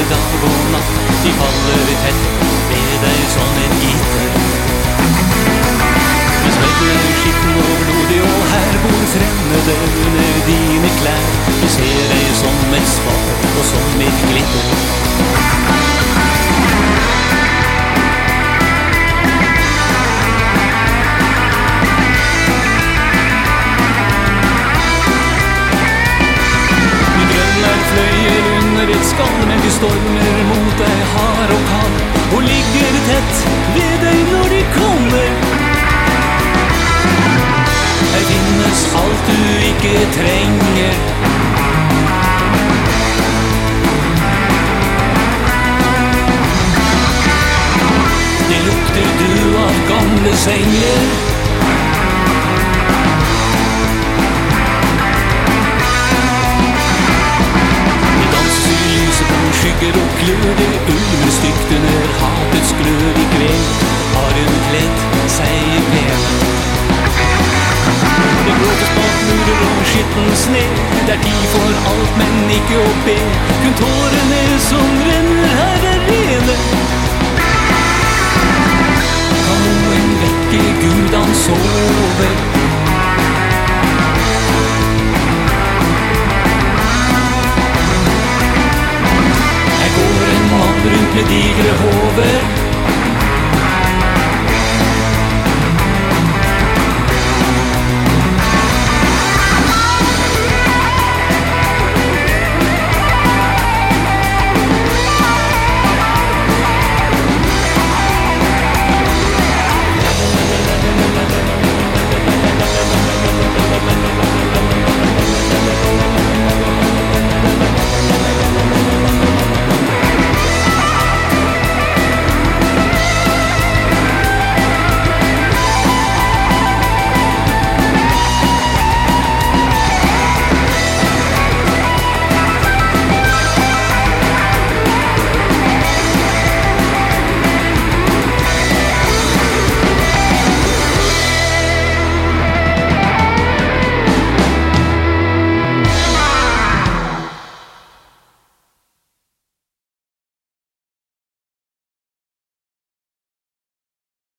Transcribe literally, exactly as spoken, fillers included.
dag og natt, de faller tett ved deg som et gitter. Du svelger skitten og blodig, og her bor fremmede under dine klær. Du ser deg som et spar og som et glitter. Et skall, men de stormer mot deg hard og kald, og ligger tett ved deg når de kommer. Her finnes alt du ikke trenger. Det lukter du av gamle senger. Skygger og klør det ulmer stygt under hatets glød i kveld. Har hun kledd seg i pen. Det gråtes bak murer og skitten sne. Det er tid for alt, men ikke å be. Kun tårene som renner her er rene. Kan noen vekke Gud han sover?